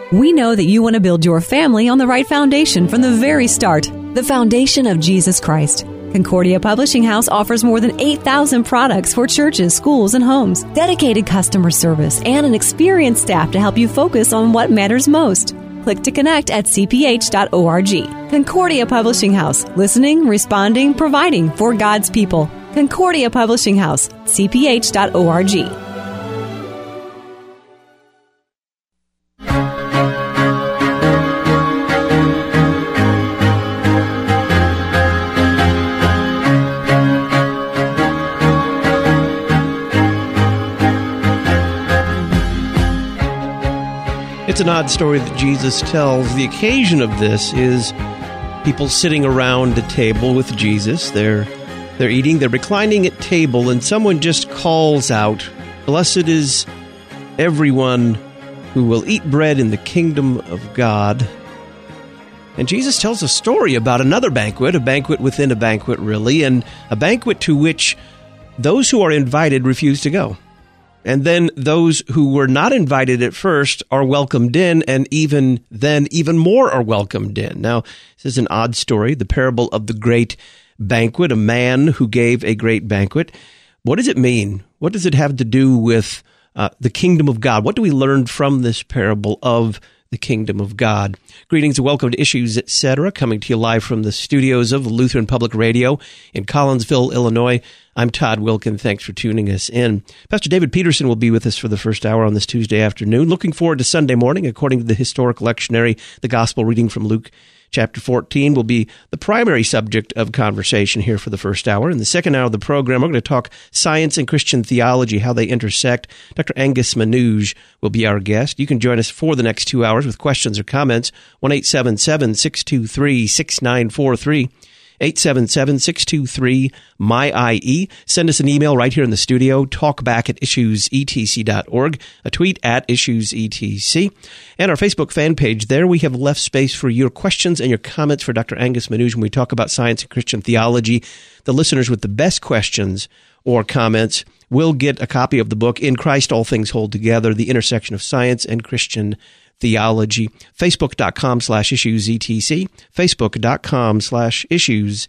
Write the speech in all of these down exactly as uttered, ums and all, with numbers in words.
We know that you want to build your family on the right foundation from the very start, the foundation of Jesus Christ. Concordia Publishing House offers more than eight thousand products for churches, schools, and homes, dedicated customer service, and an experienced staff to help you focus on what matters most. Click to connect at c p h dot org. Concordia Publishing House, listening, responding, providing for God's people. Concordia Publishing House, c p h dot org. It's an odd story that Jesus tells. The occasion of this is people sitting around a table with Jesus. They're they're eating, they're reclining at table, and someone just calls out, "Blessed is everyone who will eat bread in the kingdom of God." And Jesus tells a story about another banquet, a banquet within a banquet, really, and a banquet to which those who are invited refuse to go. And then those who were not invited at first are welcomed in, and even then, even more are welcomed in. Now, this is an odd story, the parable of the great banquet, a man who gave a great banquet. What does it mean? What does it have to do with uh, the kingdom of God? What do we learn from this parable of the kingdom of God? Greetings and welcome to Issues, et cetera, coming to you live from the studios of Lutheran Public Radio in Collinsville, Illinois. I'm Todd Wilkin. Thanks for tuning us in. Pastor David Peterson will be with us for the first hour on this Tuesday afternoon. Looking forward to Sunday morning. According to the historic lectionary, the gospel reading from Luke chapter fourteen will be the primary subject of conversation here for the first hour. In the second hour of the program, we're going to talk science and Christian theology, how they intersect. Doctor Angus Manouge will be our guest. You can join us for the next two hours with questions or comments. one eight seven seven, six two three, six nine four three. eight seven seven, six two three, M Y I E. Send us an email right here in the studio, talkback at issues e t c dot org, a tweet at issues e t c, and our Facebook fan page. There we have left space for your questions and your comments for Doctor Angus Manouge when we talk about science and Christian theology. The listeners with the best questions or comments will get a copy of the book, In Christ All Things Hold Together, The Intersection of Science and Christian Theology. Facebook.com slash issues etc. Facebook.com slash issues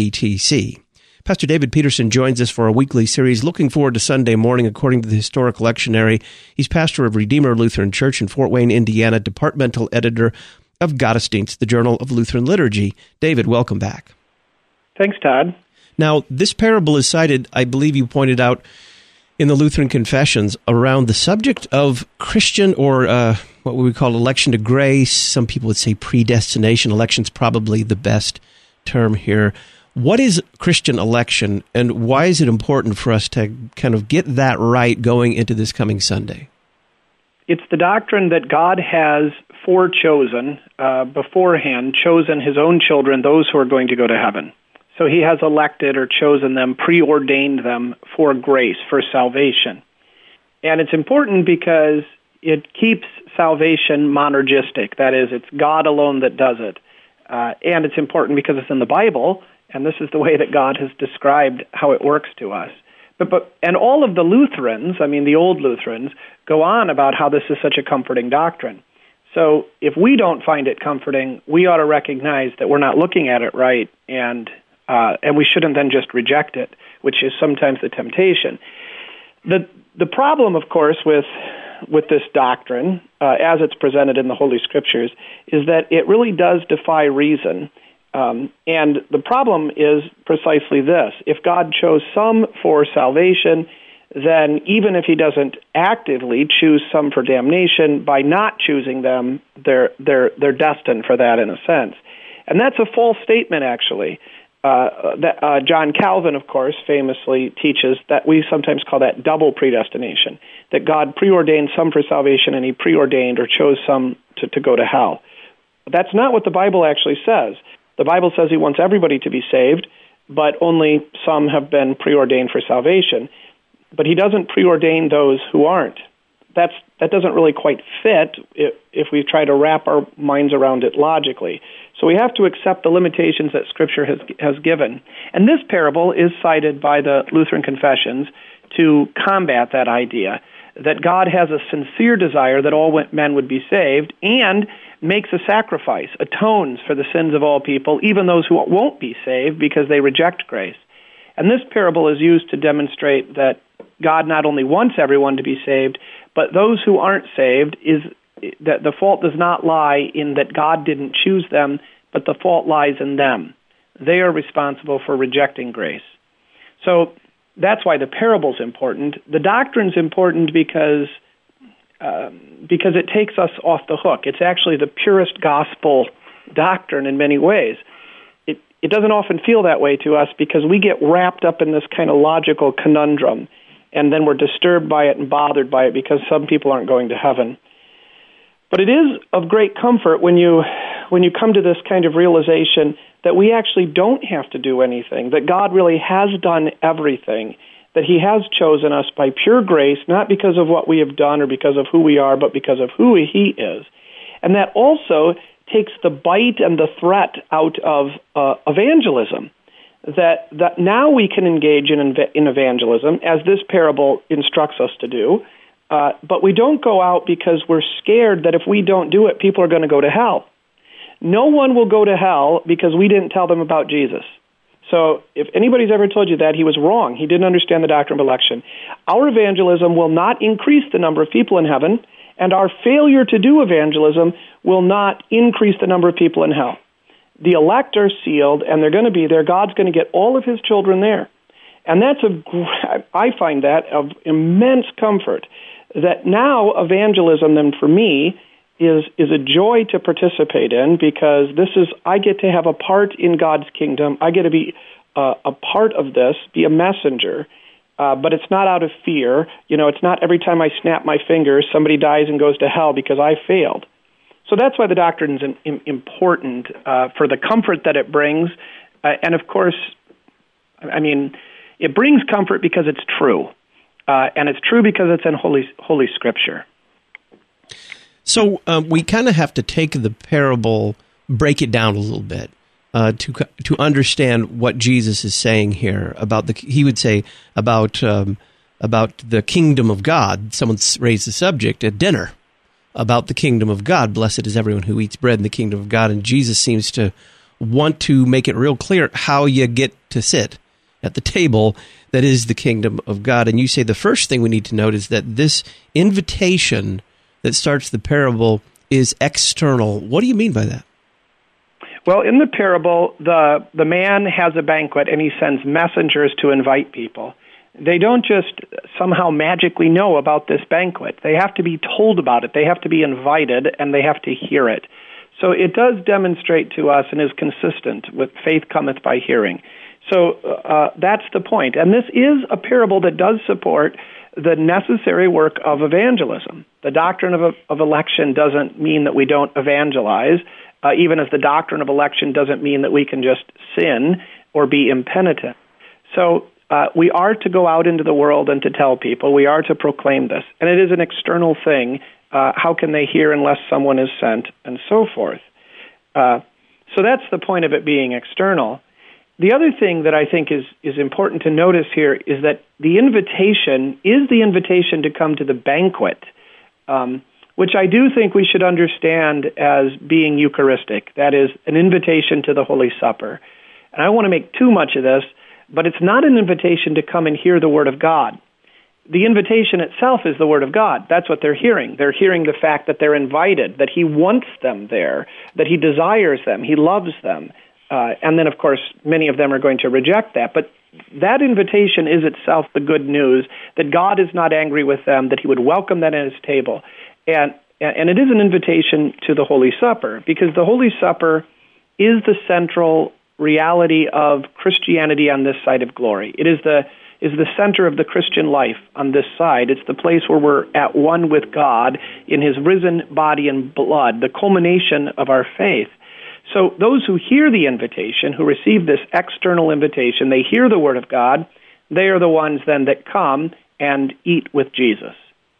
etc. Pastor David Peterson joins us for a weekly series. Looking forward to Sunday morning, according to the historic lectionary. He's pastor of Redeemer Lutheran Church in Fort Wayne, Indiana, departmental editor of Gottesdienst, the Journal of Lutheran Liturgy. David, welcome back. Thanks, Todd. Now, this parable is cited, I believe you pointed out, in the Lutheran Confessions around the subject of Christian or uh, what we would call election to grace. Some people would say predestination. Election's probably the best term here. What is Christian election, and why is it important for us to kind of get that right going into this coming Sunday? It's the doctrine that God has forechosen, uh, beforehand, chosen his own children, those who are going to go to heaven. So he has elected or chosen them, preordained them for grace, for salvation. And it's important because it keeps salvation monergistic. That is, it's God alone that does it. Uh, and it's important because it's in the Bible, and this is the way that God has described how it works to us. But, but and all of the Lutherans, I mean the old Lutherans, go on about how this is such a comforting doctrine. So if we don't find it comforting, we ought to recognize that we're not looking at it right, and Uh, and we shouldn't then just reject it, which is sometimes the temptation. The the problem, of course, with with this doctrine, uh, as it's presented in the Holy Scriptures, is that it really does defy reason. Um, and the problem is precisely this. If God chose some for salvation, then even if he doesn't actively choose some for damnation, by not choosing them, they're they're they're destined for that in a sense. And that's a false statement, actually. Uh, that, uh, John Calvin, of course, famously teaches that we sometimes call that double predestination, that God preordained some for salvation and he preordained or chose some to, to go to hell. That's not what the Bible actually says. The Bible says he wants everybody to be saved, but only some have been preordained for salvation. But he doesn't preordain those who aren't. That's, that doesn't really quite fit if, if we try to wrap our minds around it logically. So we have to accept the limitations that Scripture has has given. And this parable is cited by the Lutheran Confessions to combat that idea, that God has a sincere desire that all men would be saved, and makes a sacrifice, atones for the sins of all people, even those who won't be saved because they reject grace. And this parable is used to demonstrate that God not only wants everyone to be saved, but those who aren't saved, is that the fault does not lie in that God didn't choose them, but the fault lies in them. They are responsible for rejecting grace. So that's why the parable's important. The doctrine's important because uh, because it takes us off the hook. It's actually the purest gospel doctrine in many ways. It it doesn't often feel that way to us because we get wrapped up in this kind of logical conundrum, and then we're disturbed by it and bothered by it because some people aren't going to heaven. But it is of great comfort when you when you come to this kind of realization that we actually don't have to do anything, that God really has done everything, that he has chosen us by pure grace, not because of what we have done or because of who we are, but because of who he is. And that also takes the bite and the threat out of uh, evangelism, that that now we can engage in, in evangelism, as this parable instructs us to do, uh, but we don't go out because we're scared that if we don't do it, people are going to go to hell. No one will go to hell because we didn't tell them about Jesus. So if anybody's ever told you that, he was wrong. He didn't understand the doctrine of election. Our evangelism will not increase the number of people in heaven, and our failure to do evangelism will not increase the number of people in hell. The elect are sealed, and they're going to be there. God's going to get all of his children there. And that's a, I find that of immense comfort, that now evangelism, then for me, is is a joy to participate in, because this is, I get to have a part in God's kingdom. I get to be uh, a part of this, be a messenger, uh, but it's not out of fear. You know, it's not every time I snap my fingers, somebody dies and goes to hell because I failed. So that's why the doctrine is in, important uh, for the comfort that it brings. Uh, and of course, I mean, it brings comfort because it's true. Uh, and it's true because it's in Holy, Holy Scripture. So uh, we kind of have to take the parable, break it down a little bit uh, to to understand what Jesus is saying here about the. He would say about um, about the kingdom of God. Someone raised the subject at dinner about the kingdom of God. Blessed is everyone who eats bread in the kingdom of God. And Jesus seems to want to make it real clear how you get to sit at the table that is the kingdom of God. And you say the first thing we need to note is that this invitation that starts the parable is external. What do you mean by that? Well, in the parable, the the man has a banquet and he sends messengers to invite people. They don't just somehow magically know about this banquet. They have to be told about it. They have to be invited, and they have to hear it. So it does demonstrate to us and is consistent with faith cometh by hearing. So uh, that's the point. And this is a parable that does support the necessary work of evangelism. The doctrine of, of election doesn't mean that we don't evangelize, uh, even as the doctrine of election doesn't mean that we can just sin or be impenitent. So uh, we are to go out into the world and to tell people. We are to proclaim this. And it is an external thing. Uh, how can they hear unless someone is sent, and so forth. Uh, so that's the point of it being external. The other thing that I think is, is important to notice here is that the invitation is the invitation to come to the banquet, um, which I do think we should understand as being Eucharistic. That is, an invitation to the Holy Supper. And I don't want to make too much of this, but it's not an invitation to come and hear the Word of God. The invitation itself is the Word of God. That's what they're hearing. They're hearing the fact that they're invited, that He wants them there, that He desires them, He loves them. Uh, and then, of course, many of them are going to reject that. But that invitation is itself the good news, that God is not angry with them, that He would welcome them at His table. And, and it is an invitation to the Holy Supper, because the Holy Supper is the central reality of Christianity on this side of glory. It is the is the center of the Christian life on this side. It's the place where we're at one with God in His risen body and blood, the culmination of our faith. So those who hear the invitation, who receive this external invitation, they hear the Word of God, they are the ones then that come and eat with Jesus.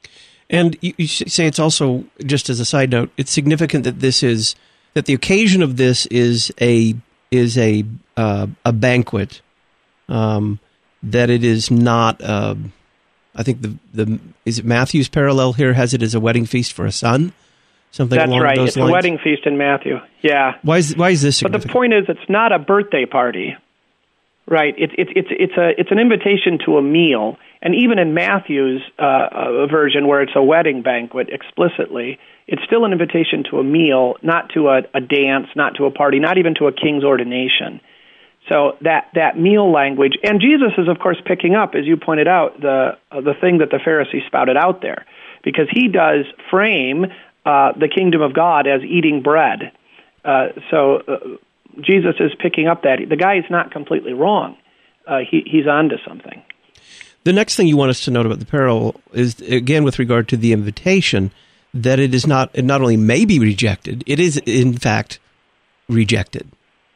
And you, you say it's also, just as a side note, it's significant that this is, that the occasion of this is a is a uh, a banquet, um, that it is not a, I think the the is it Matthew's parallel here has it as a wedding feast for a son, something That's along right. those It's lines? a wedding feast in Matthew. Yeah. Why is why is this But the significant? point is, it's not a birthday party, right? It's it's it's it's a it's an invitation to a meal, and even in Matthew's uh, uh, version, where it's a wedding banquet explicitly, it's still an invitation to a meal, not to a, a dance, not to a party, not even to a king's ordination. So that, that meal language, and Jesus is, of course, picking up, as you pointed out, the uh, the thing that the Pharisees spouted out there, because he does frame uh, the kingdom of God as eating bread. Uh, so uh, Jesus is picking up that. The guy is not completely wrong. Uh, he, he's onto something. The next thing you want us to note about the parable is, again, with regard to the invitation, that it is not, it not only may be rejected, it is, in fact, rejected.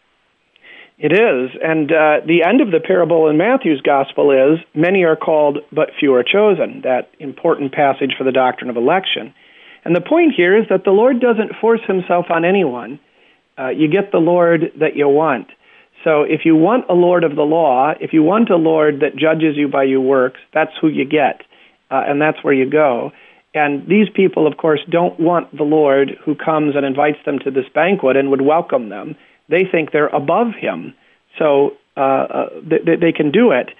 It is, and uh, the end of the parable in Matthew's gospel is, many are called, but few are chosen, that important passage for the doctrine of election. And the point here is that the Lord doesn't force himself on anyone. Uh, you get the Lord that you want. So if you want a Lord of the law, if you want a Lord that judges you by your works, that's who you get, uh, and that's where you go. And these people, of course, don't want the Lord who comes and invites them to this banquet and would welcome them. They think they're above him, so uh, uh, they, they can do it.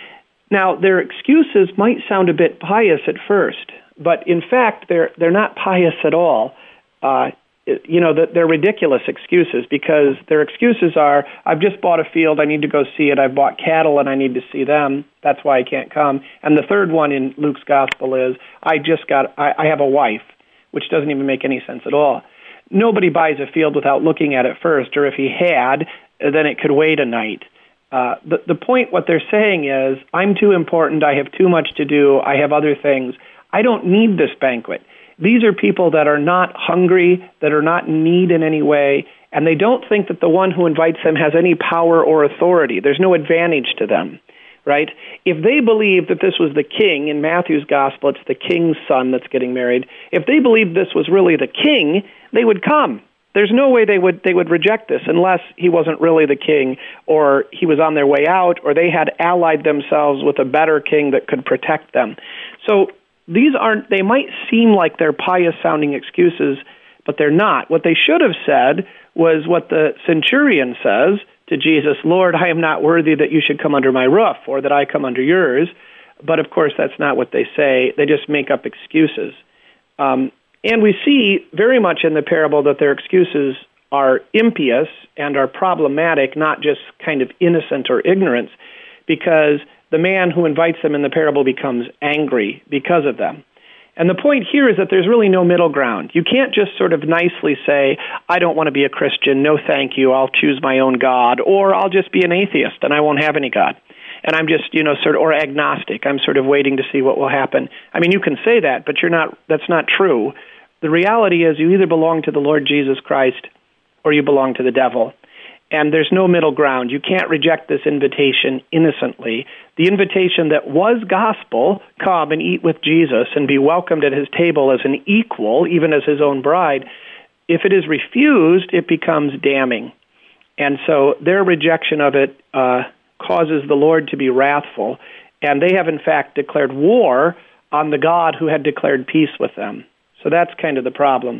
Now, their excuses might sound a bit pious at first, but in fact, they're they're not pious at all. Uh, you know, they're ridiculous excuses, because their excuses are, I've just bought a field, I need to go see it. I've bought cattle, and I need to see them. That's why I can't come. And the third one in Luke's gospel is, I just got, I, I have a wife, which doesn't even make any sense at all. Nobody buys a field without looking at it first, or if he had, then it could wait a night. Uh, the, the point, what they're saying is, I'm too important, I have too much to do, I have other things. I don't need this banquet. These are people that are not hungry, that are not in need in any way, and they don't think that the one who invites them has any power or authority. There's no advantage to them, right? If they believe that this was the king, in Matthew's gospel, it's the king's son that's getting married. If they believed this was really the king, they would come. There's no way they would they would reject this unless he wasn't really the king, or he was on their way out, or they had allied themselves with a better king that could protect them. So these aren't, they might seem like they're pious-sounding excuses, but they're not. What they should have said was what the centurion says to Jesus, Lord, I am not worthy that you should come under my roof, or that I come under yours. But of course, that's not what they say. They just make up excuses. Um, and we see very much in the parable that their excuses are impious and are problematic, not just kind of innocent or ignorance, because the man who invites them in the parable becomes angry because of them. And the point here is that there's really no middle ground. You can't just sort of nicely say, I don't want to be a Christian, no thank you, I'll choose my own God, or I'll just be an atheist and I won't have any God. And I'm just, you know, sort of, or agnostic, I'm sort of waiting to see what will happen. I mean, you can say that, but you're not, that's not true. The reality is you either belong to the Lord Jesus Christ or you belong to the devil. And there's no middle ground. You can't reject this invitation innocently. The invitation that was gospel, come and eat with Jesus and be welcomed at his table as an equal, even as his own bride, if it is refused, it becomes damning. And so their rejection of it uh, causes the Lord to be wrathful. And they have, in fact, declared war on the God who had declared peace with them. So that's kind of the problem.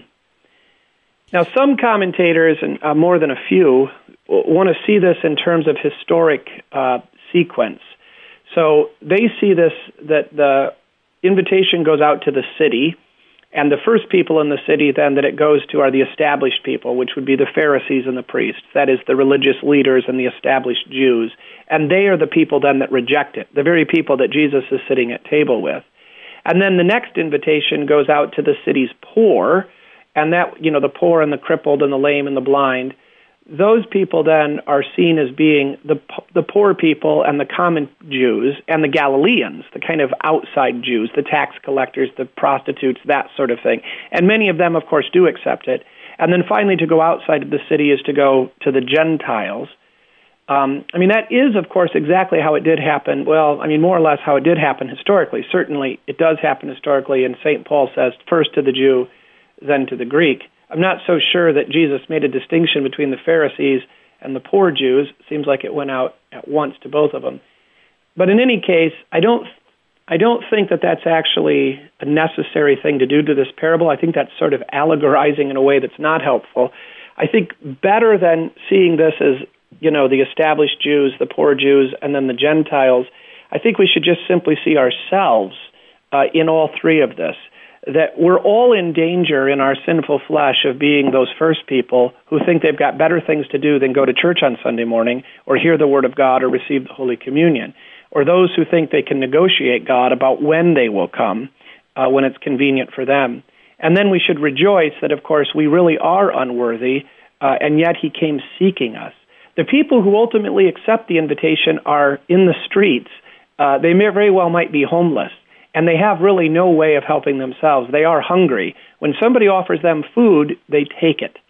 Now, some commentators, and uh, more than a few, want to see this in terms of historic uh, sequence. So they see this, that the invitation goes out to the city, and the first people in the city then that it goes to are the established people, which would be the Pharisees and the priests, that is, the religious leaders and the established Jews. And they are the people then that reject it, the very people that Jesus is sitting at table with. And then the next invitation goes out to the city's poor, and that, you know, the poor and the crippled and the lame and the blind. Those people then are seen as being the the poor people and the common Jews and the Galileans, the kind of outside Jews, the tax collectors, the prostitutes, that sort of thing. And many of them, of course, do accept it. And then finally, to go outside of the city is to go to the Gentiles. Um, I mean, that is, of course, exactly how it did happen. Well, I mean, more or less how it did happen historically. Certainly, it does happen historically, and Saint Paul says, first to the Jew, then to the Greek. I'm not so sure that Jesus made a distinction between the Pharisees and the poor Jews. It seems like it went out at once to both of them. But in any case, I don't I don't think that that's actually a necessary thing to do to this parable. I think that's sort of allegorizing in a way that's not helpful. I think better than seeing this as, you know, the established Jews, the poor Jews, and then the Gentiles, I think we should just simply see ourselves uh, in all three of this, that we're all in danger in our sinful flesh of being those first people who think they've got better things to do than go to church on Sunday morning or hear the Word of God or receive the Holy Communion, or those who think they can negotiate God about when they will come, uh, when it's convenient for them. And then we should rejoice that, of course, we really are unworthy, uh, and yet He came seeking us. The people who ultimately accept the invitation are in the streets. Uh, they may very well might be homeless, and they have really no way of helping themselves. They are hungry. When somebody offers them food, they take it.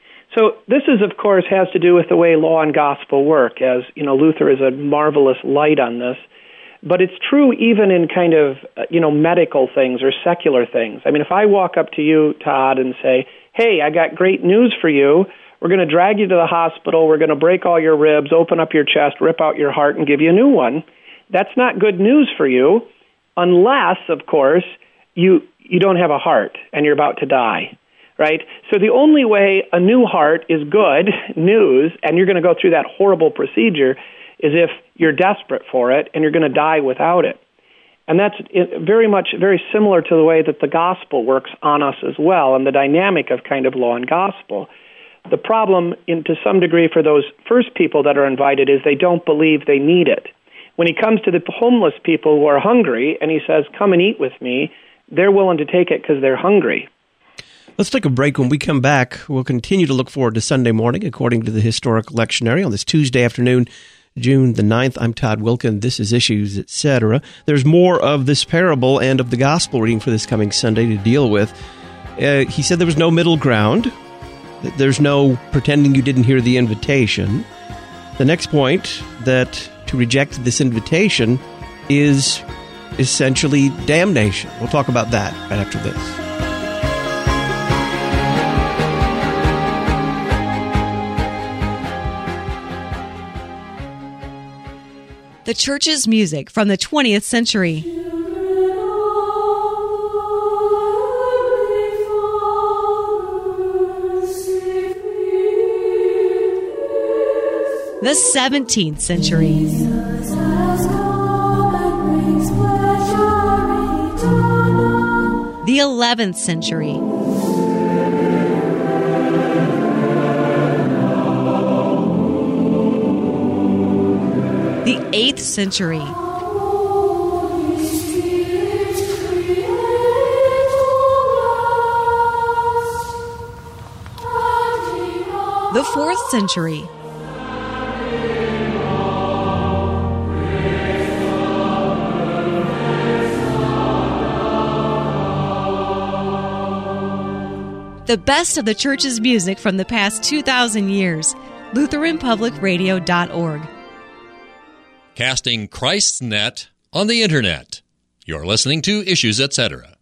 So this is, of course, has to do with the way law and gospel work, as, you know, Luther is a marvelous light on this. But it's true even in kind of, uh, you know, medical things or secular things. I mean, if I walk up to you, Todd, and say, hey, I got great news for you. We're going to drag you to the hospital. We're going to break all your ribs, open up your chest, rip out your heart, and give you a new one. That's not good news for you unless, of course, you you don't have a heart and you're about to die. Right? So the only way a new heart is good news, and you're going to go through that horrible procedure, is if you're desperate for it and you're going to die without it. And that's very much, very similar to the way that the gospel works on us as well, and the dynamic of kind of law and gospel. The problem, in, to some degree, for those first people that are invited is they don't believe they need it. When he comes to the homeless people who are hungry and he says, come and eat with me, they're willing to take it because they're hungry. Let's take a break. When we come back, we'll continue to look forward to Sunday morning, according to the Historical Lectionary, on this Tuesday afternoon, June the ninth. I'm Todd Wilken. This is Issues, et cetera. There's more of this parable and of the gospel reading for this coming Sunday to deal with. Uh, he said there was no middle ground. There's no pretending you didn't hear the invitation. The next point, that to reject this invitation is essentially damnation. We'll talk about that right after this. The church's music from the twentieth century. The seventeenth century. The eleventh century. The eighth century. The fourth century. The best of the church's music from the past two thousand years. Lutheran Public Radio dot org. Casting Christ's net on the Internet. You're listening to Issues, et cetera.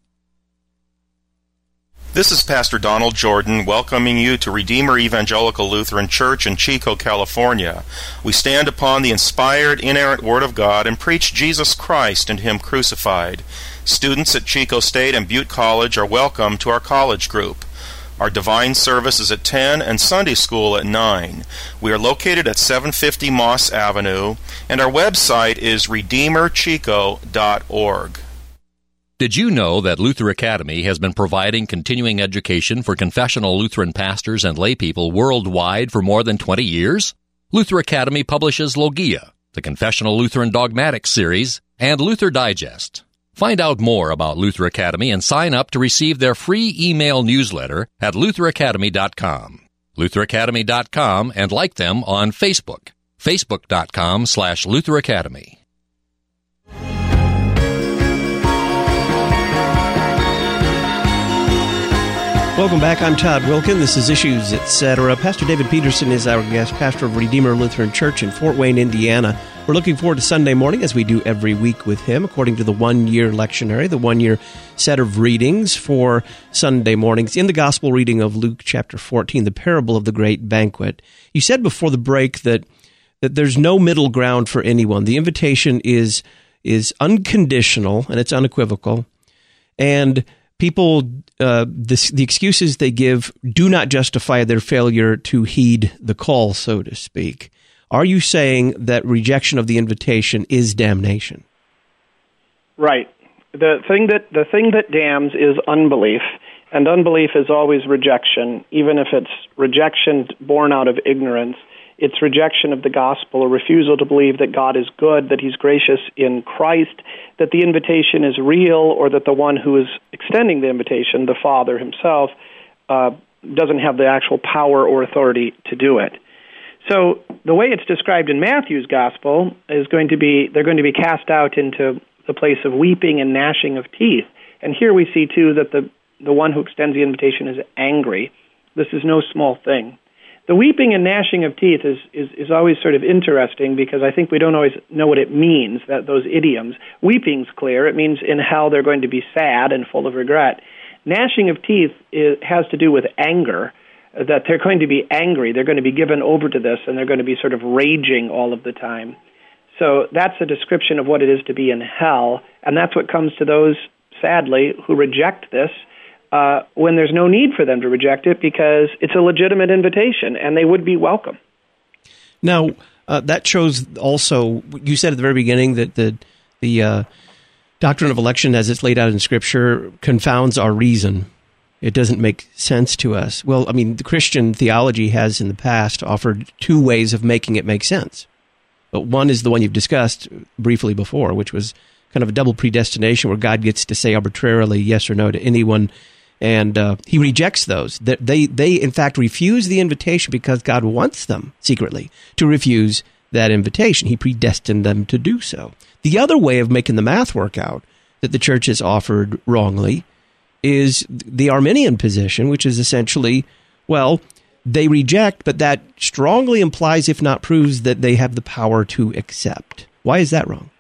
This is Pastor Donald Jordan welcoming you to Redeemer Evangelical Lutheran Church in Chico, California. We stand upon the inspired, inerrant Word of God and preach Jesus Christ and Him crucified. Students at Chico State and Butte College are welcome to our college group. Our divine service is at ten and Sunday school at nine. We are located at seven fifty Moss Avenue, and our website is redeemer chico dot org. Did you know that Luther Academy has been providing continuing education for confessional Lutheran pastors and laypeople worldwide for more than twenty years? Luther Academy publishes Logia, the Confessional Lutheran Dogmatics series, and Luther Digest. Find out more about Luther Academy and sign up to receive their free email newsletter at luther academy dot com. luther academy dot com, and like them on Facebook. facebook dot com slash Luther Academy. Welcome back. I'm Todd Wilken. This is Issues, et cetera. Pastor David Peterson is our guest, pastor of Redeemer Lutheran Church in Fort Wayne, Indiana. We're looking forward to Sunday morning, as we do every week with him, according to the one-year lectionary, the one-year set of readings for Sunday mornings in the gospel reading of Luke chapter fourteen, the parable of the great banquet. You said before the break that that there's no middle ground for anyone. The invitation is is unconditional and it's unequivocal, and people, uh, the, the excuses they give do not justify their failure to heed the call, so to speak. Are you saying that rejection of the invitation is damnation? Right. The thing that the thing that damns is unbelief, and unbelief is always rejection, even if it's rejection born out of ignorance. It's rejection of the gospel, a refusal to believe that God is good, that he's gracious in Christ, that the invitation is real, or that the one who is extending the invitation, the Father himself, uh, doesn't have the actual power or authority to do it. So the way it's described in Matthew's gospel is going to be, they're going to be cast out into the place of weeping and gnashing of teeth. And here we see, too, that the, the one who extends the invitation is angry. This is no small thing. The weeping and gnashing of teeth is, is, is always sort of interesting because I think we don't always know what it means, that those idioms. Weeping's clear. It means in hell they're going to be sad and full of regret. Gnashing of teeth is, has to do with anger, that they're going to be angry. They're going to be given over to this, and they're going to be sort of raging all of the time. So that's a description of what it is to be in hell, and that's what comes to those, sadly, who reject this, Uh, when there's no need for them to reject it because it's a legitimate invitation and they would be welcome. Now, uh, that shows also, you said at the very beginning that the, the uh, doctrine of election as it's laid out in Scripture confounds our reason. It doesn't make sense to us. Well, I mean, the Christian theology has in the past offered two ways of making it make sense. But one is the one you've discussed briefly before, which was kind of a double predestination where God gets to say arbitrarily yes or no to anyone. And uh, he rejects those. They, they, in fact, refuse the invitation because God wants them secretly to refuse that invitation. He predestined them to do so. The other way of making the math work out that the church has offered wrongly is the Arminian position, which is essentially, well, they reject, but that strongly implies, if not proves, that they have the power to accept. Why is that wrong?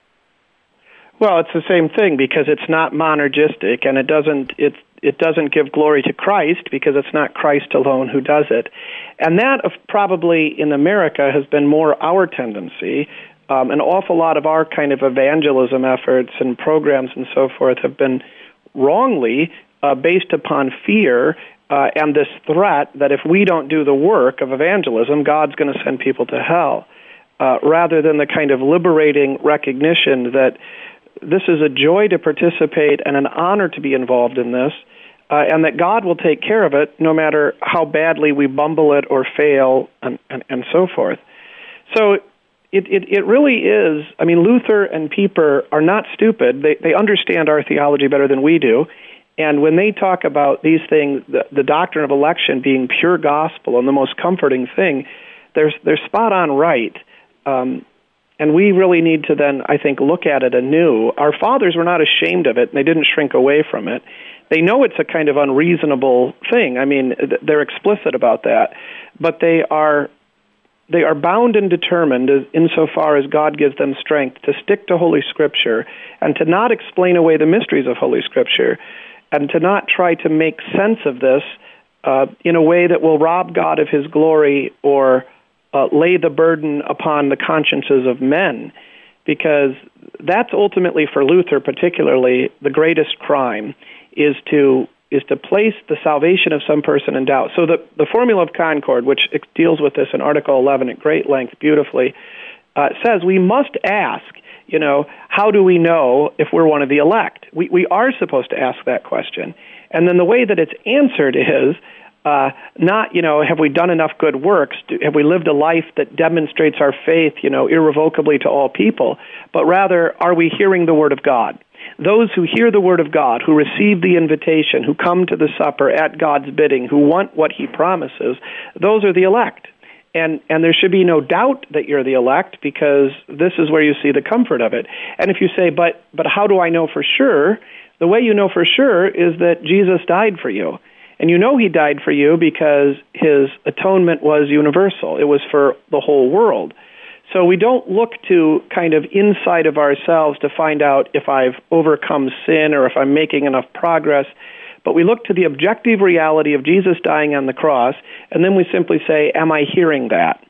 Well, it's the same thing because it's not monergistic, and it doesn't it it doesn't give glory to Christ because it's not Christ alone who does it. And that of probably in America has been more our tendency. Um, an awful lot of our kind of evangelism efforts and programs and so forth have been wrongly uh, based upon fear uh, and this threat that if we don't do the work of evangelism, God's going to send people to hell, uh, rather than the kind of liberating recognition that this is a joy to participate and an honor to be involved in this, uh, and that God will take care of it no matter how badly we bumble it or fail and, and, and so forth. So it, it, it really is, I mean, Luther and Pieper are not stupid. They, they understand our theology better than we do. And when they talk about these things, the, the doctrine of election being pure gospel and the most comforting thing, they're, they're spot on right. Um, And we really need to then, I think, look at it anew. Our fathers were not ashamed of it, and they didn't shrink away from it. They know it's a kind of unreasonable thing. I mean, they're explicit about that. But they are they are bound and determined, as, insofar as God gives them strength, to stick to Holy Scripture and to not explain away the mysteries of Holy Scripture and to not try to make sense of this uh, in a way that will rob God of his glory or Uh, lay the burden upon the consciences of men, because that's ultimately, for Luther particularly, the greatest crime, is to is to place the salvation of some person in doubt. So the, the Formula of Concord, which deals with this in Article eleven at great length beautifully, uh, says we must ask, you know, how do we know if we're one of the elect? We, we are supposed to ask that question. And then the way that it's answered is, Uh, not, you know, have we done enough good works? Do, have we lived a life that demonstrates our faith, you know, irrevocably to all people? But rather, are we hearing the Word of God? Those who hear the Word of God, who receive the invitation, who come to the supper at God's bidding, who want what He promises, those are the elect. And and there should be no doubt that you're the elect, because this is where you see the comfort of it. And if you say, but but how do I know for sure? The way you know for sure is that Jesus died for you. And you know he died for you because his atonement was universal. It was for the whole world. So we don't look to kind of inside of ourselves to find out if I've overcome sin or if I'm making enough progress, but we look to the objective reality of Jesus dying on the cross, and then we simply say, am I hearing that?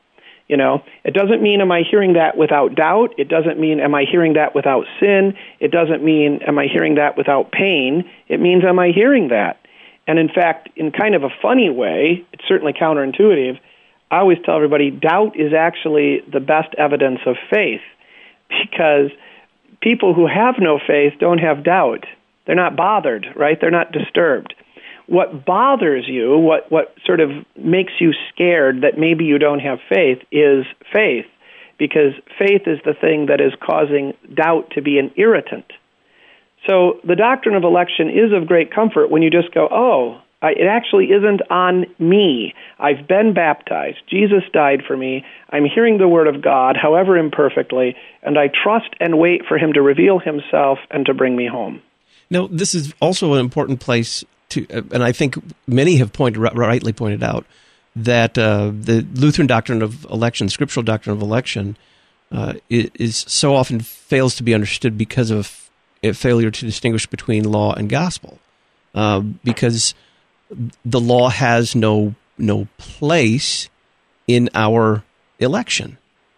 You know, it doesn't mean am I hearing that without doubt. It doesn't mean am I hearing that without sin. It doesn't mean am I hearing that without pain. It means am I hearing that? And in fact, in kind of a funny way, it's certainly counterintuitive, I always tell everybody doubt is actually the best evidence of faith, because people who have no faith don't have doubt. They're not bothered, right? They're not disturbed. What bothers you, what, what sort of makes you scared that maybe you don't have faith, is faith, because faith is the thing that is causing doubt to be an irritant. So the doctrine of election is of great comfort when you just go, oh, I, it actually isn't on me. I've been baptized. Jesus died for me. I'm hearing the Word of God, however imperfectly, and I trust and wait for Him to reveal Himself and to bring me home. Now, this is also an important place to, and I think many have pointed, rightly pointed out, that uh, the Lutheran doctrine of election, scriptural doctrine of election, uh, is so often fails to be understood because of a failure to distinguish between law and gospel, uh, because the law has no no place in our election.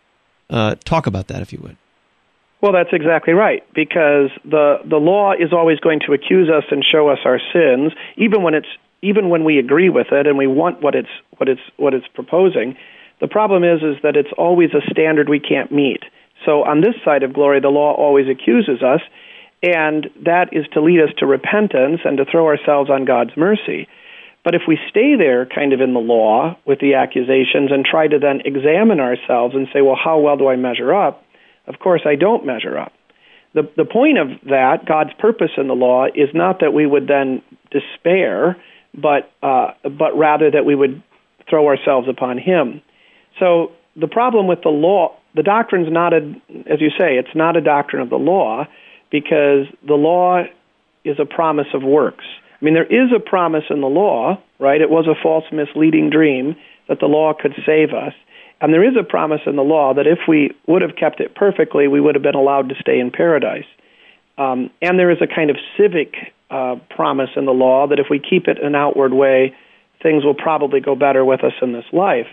Uh, talk about that, if you would. Well, that's exactly right, because the the law is always going to accuse us and show us our sins, even when it's even when we agree with it and we want what it's what it's what it's proposing. The problem is is that it's always a standard we can't meet. So on this side of glory, the law always accuses us, and that is to lead us to repentance and to throw ourselves on God's mercy. But if we stay there kind of in the law with the accusations and try to then examine ourselves and say, well, how well do I measure up? Of course, I don't measure up. The the point of that, God's purpose in the law, is not that we would then despair, but uh, but rather that we would throw ourselves upon Him. So the problem with the law, the doctrine's not a, as you say, it's not a doctrine of the law, because the law is a promise of works. I mean, there is a promise in the law, right? It was a false, misleading dream that the law could save us. And there is a promise in the law that if we would have kept it perfectly, we would have been allowed to stay in paradise. Um, and there is a kind of civic uh, promise in the law that if we keep it in an outward way, things will probably go better with us in this life.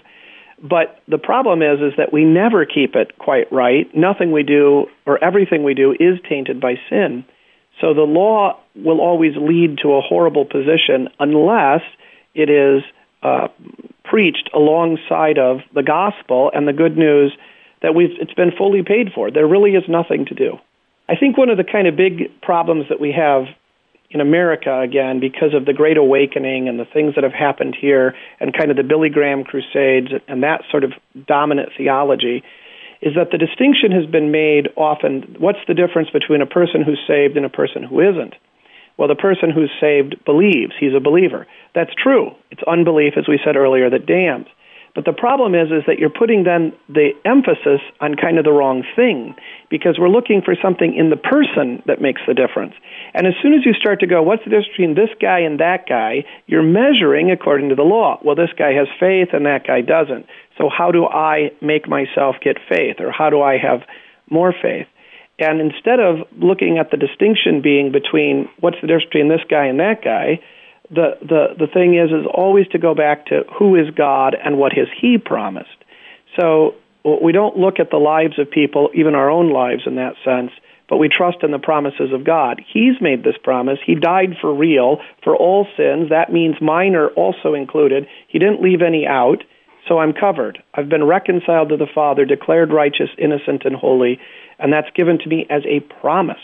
But the problem is, is that we never keep it quite right. Nothing we do or everything we do is tainted by sin. So the law will always lead to a horrible position unless it is uh, preached alongside of the gospel and the good news that we've it's been fully paid for. There really is nothing to do. I think one of the kind of big problems that we have in America, again, because of the Great Awakening and the things that have happened here and kind of the Billy Graham Crusades and that sort of dominant theology, is that the distinction has been made often, what's the difference between a person who's saved and a person who isn't? Well, the person who's saved believes. He's a believer. That's true. It's unbelief, as we said earlier, that damns. But the problem is, is that you're putting then the emphasis on kind of the wrong thing, because we're looking for something in the person that makes the difference. And as soon as you start to go, what's the difference between this guy and that guy, you're measuring according to the law. Well, this guy has faith and that guy doesn't. So how do I make myself get faith, or how do I have more faith? And instead of looking at the distinction being between what's the difference between this guy and that guy, the, the, the thing is, is always to go back to who is God and what has He promised. So we don't look at the lives of people, even our own lives in that sense, but we trust in the promises of God. He's made this promise. He died for real for all sins. That means mine are also included. He didn't leave any out, so I'm covered. I've been reconciled to the Father, declared righteous, innocent, and holy, and that's given to me as a promise.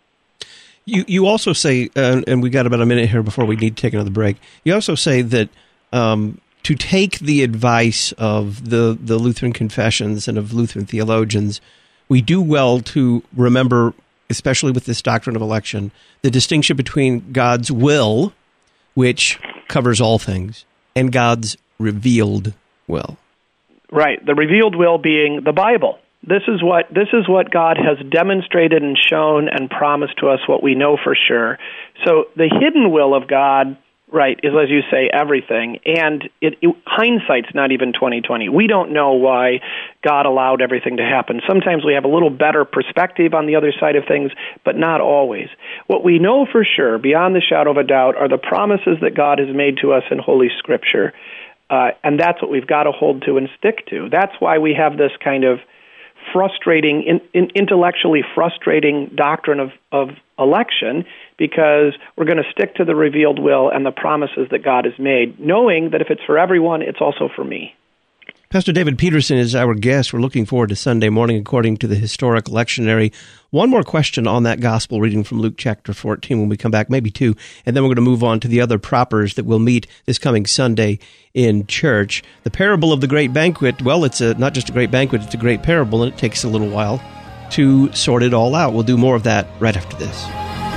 You you also say, uh, and we got about a minute here before we need to take another break, you also say that um, to take the advice of the, the Lutheran confessions and of Lutheran theologians, we do well to remember, especially with this doctrine of election, the distinction between God's will, which covers all things, and God's revealed will. Right, the revealed will being the Bible. This is what this is what God has demonstrated and shown and promised to us, what we know for sure. So the hidden will of God, right, is, as you say, everything. And it, it, hindsight's not even twenty twenty. We don't know why God allowed everything to happen. Sometimes we have a little better perspective on the other side of things, but not always. What we know for sure, beyond the shadow of a doubt, are the promises that God has made to us in Holy Scripture. Uh, and that's what we've got to hold to and stick to. That's why we have this kind of frustrating, in, in intellectually frustrating doctrine of, of election, because we're going to stick to the revealed will and the promises that God has made, knowing that if it's for everyone, it's also for me. Pastor David Peterson is our guest. We're looking forward to Sunday morning according to the historic lectionary. One more question on that gospel reading from Luke chapter fourteen when we come back, maybe two, and then we're going to move on to the other propers that we'll meet this coming Sunday in church. The parable of the great banquet, well, it's a, not just a great banquet, it's a great parable, and it takes a little while to sort it all out. We'll do more of that right after this.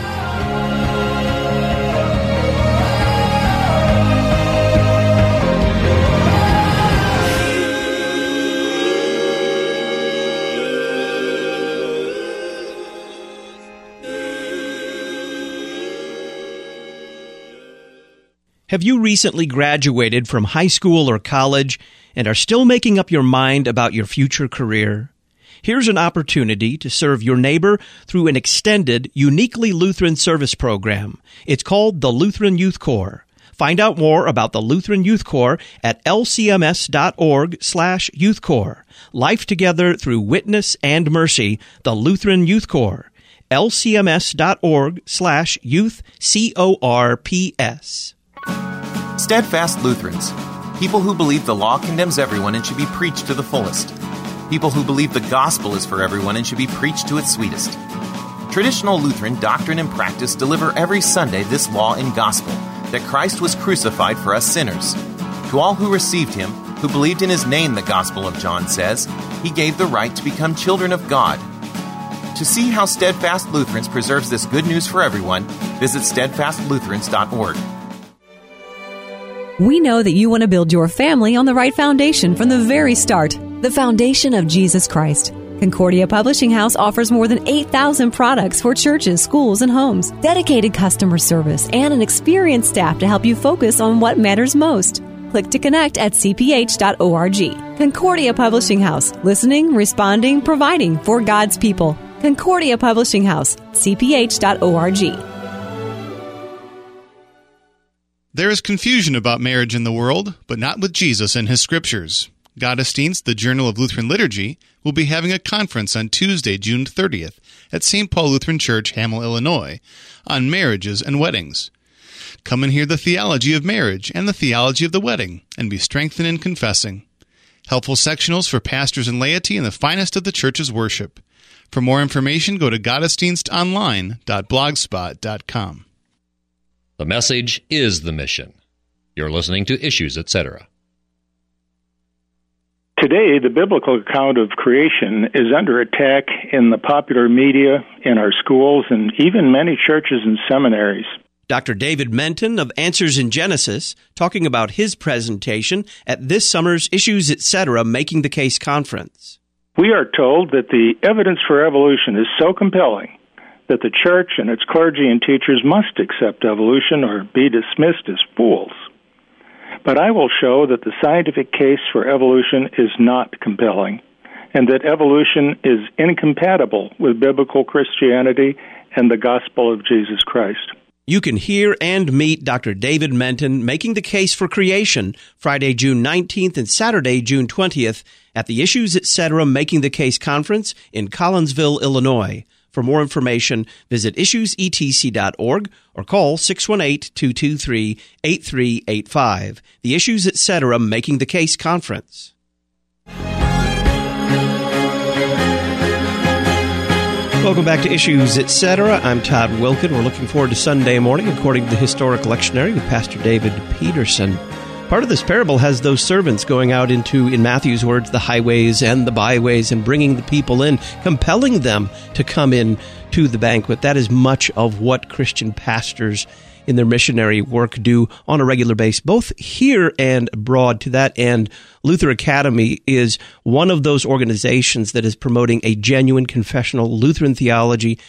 Have you recently graduated from high school or college and are still making up your mind about your future career? Here's an opportunity to serve your neighbor through an extended, uniquely Lutheran service program. It's called the Lutheran Youth Corps. Find out more about the Lutheran Youth Corps at lcms.org slash youth corps. Life together through witness and mercy, the Lutheran Youth Corps. lcms.org slash youth, C O R P S. Steadfast Lutherans, people who believe the law condemns everyone and should be preached to the fullest. People who believe the gospel is for everyone and should be preached to its sweetest. Traditional Lutheran doctrine and practice deliver every Sunday this law and gospel, that Christ was crucified for us sinners. To all who received him, who believed in his name, the Gospel of John says, he gave the right to become children of God. To see how Steadfast Lutherans preserves this good news for everyone, visit steadfast lutherans dot org. We know that you want to build your family on the right foundation from the very start, the foundation of Jesus Christ. Concordia Publishing House offers more than eight thousand products for churches, schools, and homes, dedicated customer service, and an experienced staff to help you focus on what matters most. Click to connect at c p h dot org. Concordia Publishing House, listening, responding, providing for God's people. Concordia Publishing House, c p h dot org. There is confusion about marriage in the world, but not with Jesus and his scriptures. Gottesdienst, the Journal of Lutheran Liturgy, will be having a conference on Tuesday, June thirtieth, at Saint Paul Lutheran Church, Hamel, Illinois, on marriages and weddings. Come and hear the theology of marriage and the theology of the wedding, and be strengthened in confessing. Helpful sectionals for pastors and laity and the finest of the church's worship. For more information, go to gottesdienst online dot blogspot dot com. The message is the mission. You're listening to Issues, et cetera. Today, the biblical account of creation is under attack in the popular media, in our schools, and even many churches and seminaries. Doctor David Menton of Answers in Genesis, talking about his presentation at this summer's Issues, et cetera. Making the Case conference. We are told that the evidence for evolution is so compelling that the church and its clergy and teachers must accept evolution or be dismissed as fools. But I will show that the scientific case for evolution is not compelling, and that evolution is incompatible with biblical Christianity and the gospel of Jesus Christ. You can hear and meet Doctor David Menton making the case for creation Friday, June nineteenth and Saturday, June twentieth at the Issues, et cetera. Making the Case conference in Collinsville, Illinois. For more information, visit issues e t c dot org or call six one eight, two two three, eight three eight five. The Issues, et cetera. Making the Case conference. Welcome back to Issues, et cetera. I'm Todd Wilkin. We're looking forward to Sunday morning, according to the Historic Lectionary with Pastor David Peterson. Part of this parable has those servants going out into, in Matthew's words, the highways and the byways and bringing the people in, compelling them to come in to the banquet. That is much of what Christian pastors in their missionary work do on a regular basis, both here and abroad. To that end, Luther Academy is one of those organizations that is promoting a genuine confessional Lutheran theology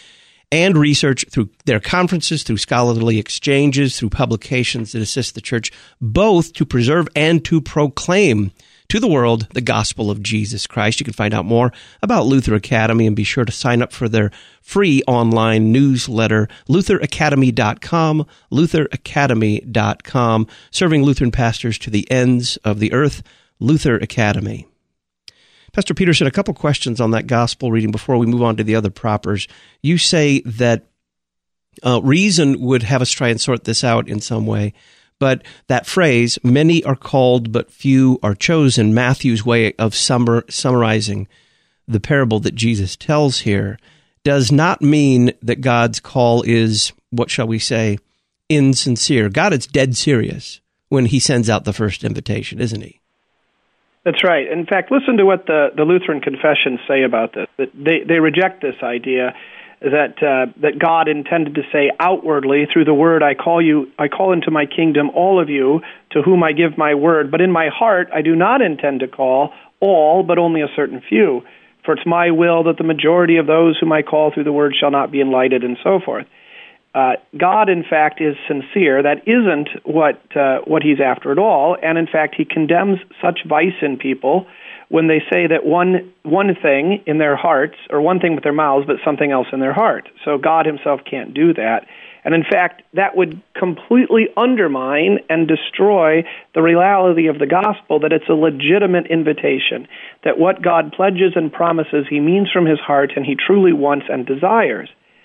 and research through their conferences, through scholarly exchanges, through publications that assist the church, both to preserve and to proclaim to the world the gospel of Jesus Christ. You can find out more about Luther Academy and be sure to sign up for their free online newsletter, luther academy dot com, luther academy dot com, serving Lutheran pastors to the ends of the earth, Luther Academy. Pastor Peterson, a couple questions on that gospel reading before we move on to the other propers. You say that uh, reason would have us try and sort this out in some way. But that phrase, many are called, but few are chosen, Matthew's way of summer, summarizing the parable that Jesus tells here, does not mean that God's call is, what shall we say, insincere. God is dead serious when he sends out the first invitation, isn't he? That's right. In fact, listen to what the, the Lutheran confessions say about this. That they, they reject this idea that uh, that God intended to say outwardly through the word, I call you, I call into my kingdom all of you to whom I give my word. But in my heart, I do not intend to call all, but only a certain few. For it's my will that the majority of those whom I call through the word shall not be enlightened, and so forth. Uh, God, in fact, is sincere. That isn't what uh, what he's after at all. And in fact, he condemns such vice in people when they say that one one thing in their hearts, or one thing with their mouths, but something else in their heart. So God himself can't do that. And in fact, that would completely undermine and destroy the reality of the gospel, that it's a legitimate invitation, that what God pledges and promises he means from his heart and he truly wants and desires.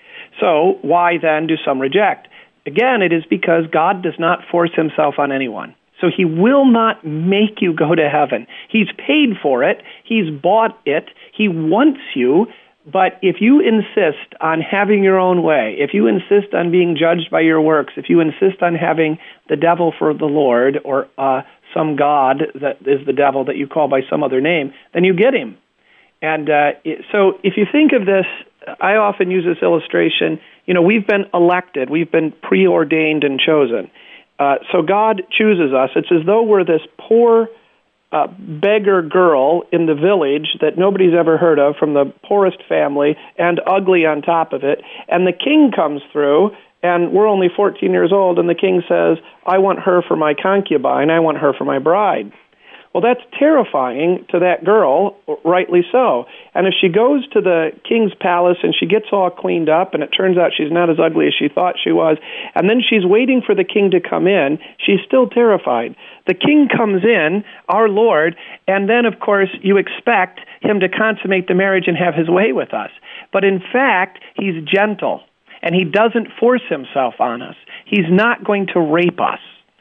So why then do some reject? Again, it is because God does not force himself on anyone. So he will not make you go to heaven. He's paid for it. He's bought it. He wants you. But if you insist on having your own way, if you insist on being judged by your works, if you insist on having the devil for the Lord, or uh, some god that is the devil that you call by some other name, then you get him. And uh, so if you think of this, I often use this illustration. You know, we've been elected. We've been preordained and chosen. Uh, so God chooses us. It's as though we're this poor uh, beggar girl in the village that nobody's ever heard of, from the poorest family, and ugly on top of it. And the king comes through, and we're only fourteen years old, and the king says, I want her for my concubine. I want her for my bride. Well, that's terrifying to that girl, rightly so. And if she goes to the king's palace and she gets all cleaned up and it turns out she's not as ugly as she thought she was, and then she's waiting for the king to come in, she's still terrified. The king comes in, our Lord, and then, of course, you expect him to consummate the marriage and have his way with us. But in fact, he's gentle, and he doesn't force himself on us. He's not going to rape us.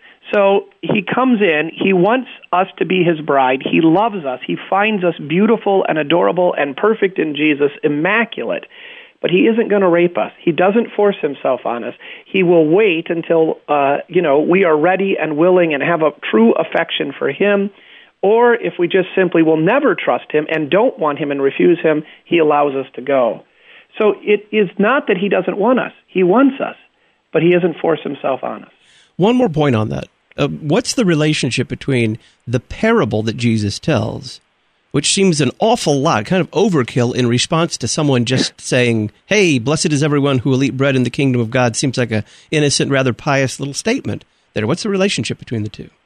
So he comes in, he wants us to be his bride, he loves us, he finds us beautiful and adorable and perfect in Jesus, immaculate, but he isn't going to rape us. He doesn't force himself on us. He will wait until, uh, you know, we are ready and willing and have a true affection for him, or if we just simply will never trust him and don't want him and refuse him, he allows us to go. So it is not that he doesn't want us. He wants us, but he doesn't force himself on us. One more point on that. Uh, what's the relationship between the parable that Jesus tells, which seems an awful lot, kind of overkill in response to someone just saying, hey, blessed is everyone who will eat bread in the kingdom of God, seems like a innocent, rather pious little statement there. What's the relationship between the two?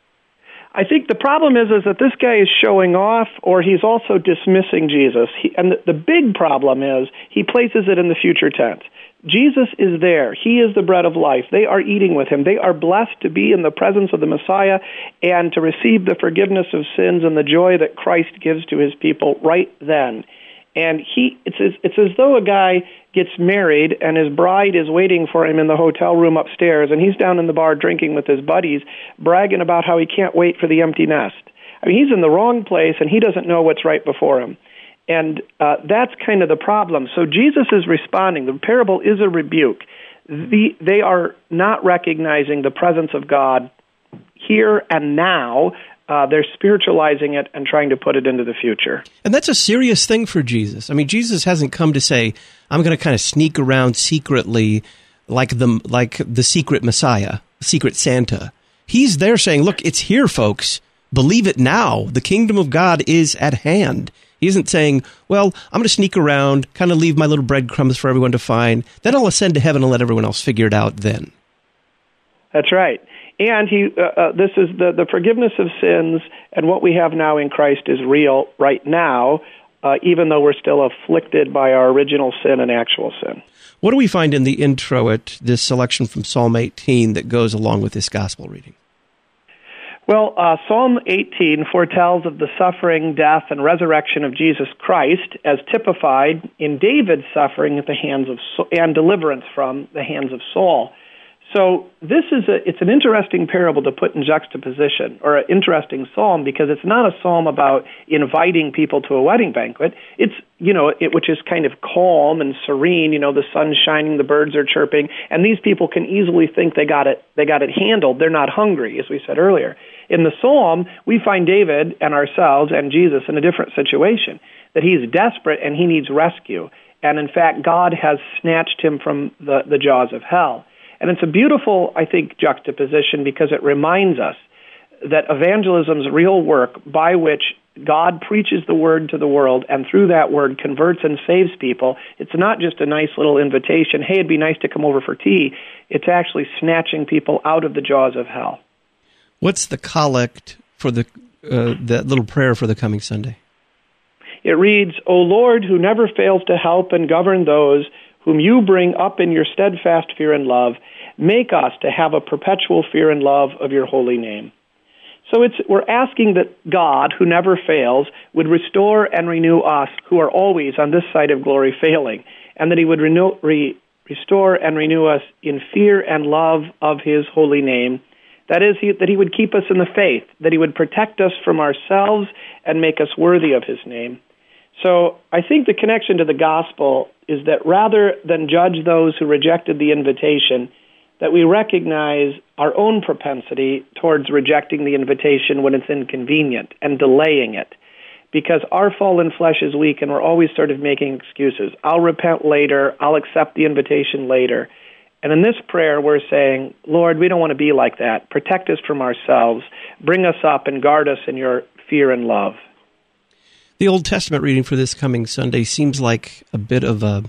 I think the problem is is that this guy is showing off, or he's also dismissing Jesus. He, and the, the big problem is he places it in the future tense. Jesus is there. He is the bread of life. They are eating with him. They are blessed to be in the presence of the Messiah and to receive the forgiveness of sins and the joy that Christ gives to his people right then. And he, it's as, it's as though a guy gets married and his bride is waiting for him in the hotel room upstairs, and he's down in the bar drinking with his buddies, bragging about how he can't wait for the empty nest. I mean, he's in the wrong place, and he doesn't know what's right before him. And uh, that's kind of the problem. So Jesus is responding. The parable is a rebuke. The, they are not recognizing the presence of God here and now. Uh, they're spiritualizing it and trying to put it into the future. And that's a serious thing for Jesus. I mean, Jesus hasn't come to say, I'm going to kind of sneak around secretly like the, like the secret Messiah, secret Santa. He's there saying, look, it's here, folks. Believe it now. The kingdom of God is at hand. He isn't saying, well, I'm going to sneak around, kind of leave my little breadcrumbs for everyone to find, then I'll ascend to heaven and let everyone else figure it out then. That's right. And he, uh, uh, this is the, the forgiveness of sins, and what we have now in Christ is real right now, uh, even though we're still afflicted by our original sin and actual sin. What do we find in the intro at this selection from Psalm eighteen that goes along with this gospel reading? Well, uh, Psalm eighteen foretells of the suffering, death, and resurrection of Jesus Christ as typified in David's suffering at the hands of and deliverance from the hands of Saul. So this is a, it's an interesting parable to put in juxtaposition, or an interesting psalm, because it's not a psalm about inviting people to a wedding banquet. It's, you know, it, which is kind of calm and serene, you know, the sun's shining, the birds are chirping, and these people can easily think they got it, they got it handled. They're not hungry, as we said earlier. In the psalm, we find David and ourselves and Jesus in a different situation, that he's desperate and he needs rescue. And in fact, God has snatched him from the, the jaws of hell. And it's a beautiful, I think, juxtaposition, because it reminds us that evangelism's real work, by which God preaches the word to the world and through that word converts and saves people, it's not just a nice little invitation, hey, it'd be nice to come over for tea. It's actually snatching people out of the jaws of hell. What's the collect for the uh, that little prayer for the coming Sunday? It reads, O Lord, who never fails to help and govern those whom you bring up in your steadfast fear and love, make us to have a perpetual fear and love of your holy name. So it's we're asking that God, who never fails, would restore and renew us, who are always on this side of glory failing, and that he would renew, re, restore and renew us in fear and love of his holy name. That is, he, that he would keep us in the faith, that he would protect us from ourselves and make us worthy of his name. So I think the connection to the gospel is that rather than judge those who rejected the invitation, that we recognize our own propensity towards rejecting the invitation when it's inconvenient and delaying it. Because our fallen flesh is weak and we're always sort of making excuses. I'll repent later. I'll accept the invitation later. And in this prayer, we're saying, Lord, we don't want to be like that. Protect us from ourselves. Bring us up and guard us in your fear and love. The Old Testament reading for this coming Sunday seems like a bit of a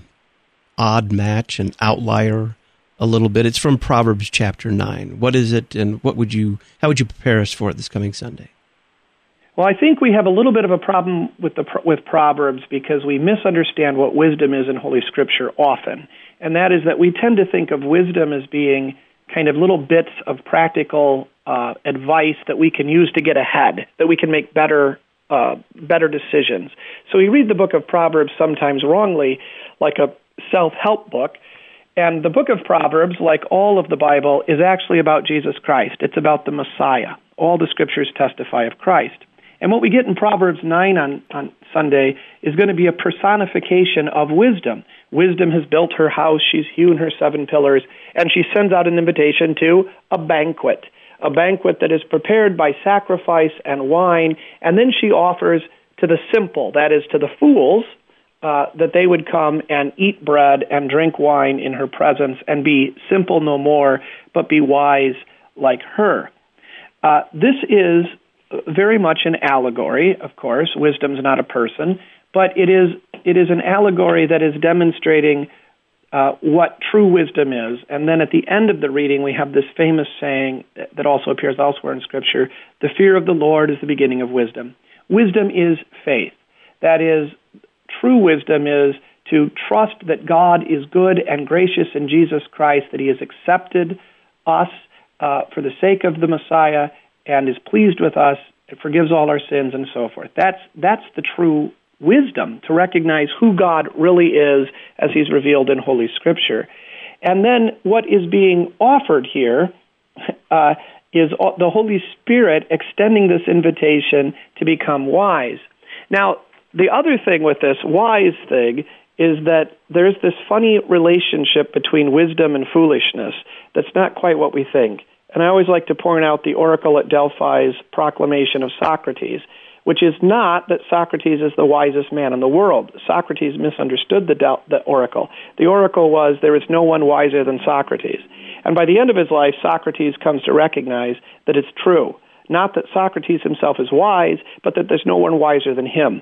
odd match, an outlier a little bit. It's from Proverbs chapter nine. What is it, and what would you, how would you prepare us for it this coming Sunday? Well, I think we have a little bit of a problem with the with Proverbs because we misunderstand what wisdom is in Holy Scripture often. And that is that we tend to think of wisdom as being kind of little bits of practical uh, advice that we can use to get ahead, that we can make better Uh, better decisions. So we read the book of Proverbs sometimes wrongly, like a self-help book. And the book of Proverbs, like all of the Bible, is actually about Jesus Christ. It's about the Messiah. All the scriptures testify of Christ. And what we get in Proverbs nine on, on Sunday is going to be a personification of wisdom. Wisdom has built her house, she's hewn her seven pillars, and she sends out an invitation to a banquet. A banquet that is prepared by sacrifice and wine, and then she offers to the simple, that is, to the fools, uh, that they would come and eat bread and drink wine in her presence and be simple no more, but be wise like her. Uh, this is very much an allegory, of course. Wisdom's not a person, but it is it is an allegory that is demonstrating Uh, what true wisdom is. And then at the end of the reading, we have this famous saying that also appears elsewhere in Scripture, the fear of the Lord is the beginning of wisdom. Wisdom is faith. That is, true wisdom is to trust that God is good and gracious in Jesus Christ, that he has accepted us uh, for the sake of the Messiah and is pleased with us, it forgives all our sins, and so forth. That's, that's the true wisdom, to recognize who God really is as he's revealed in Holy Scripture. And then what is being offered here uh, is the Holy Spirit extending this invitation to become wise. Now, the other thing with this wise thing is that there's this funny relationship between wisdom and foolishness that's not quite what we think. And I always like to point out the oracle at Delphi's proclamation of Socrates, which is not that Socrates is the wisest man in the world. Socrates misunderstood the, del- the oracle. The oracle was, there is no one wiser than Socrates. And by the end of his life, Socrates comes to recognize that it's true. Not that Socrates himself is wise, but that there's no one wiser than him.